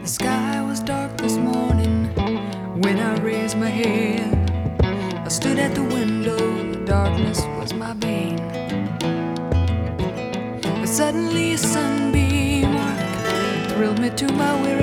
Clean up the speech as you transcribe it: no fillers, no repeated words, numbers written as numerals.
The sky was dark this morning when I raised my head. I stood at the window, the darkness was my bane. But suddenly a sunbeam thrilled me to my weary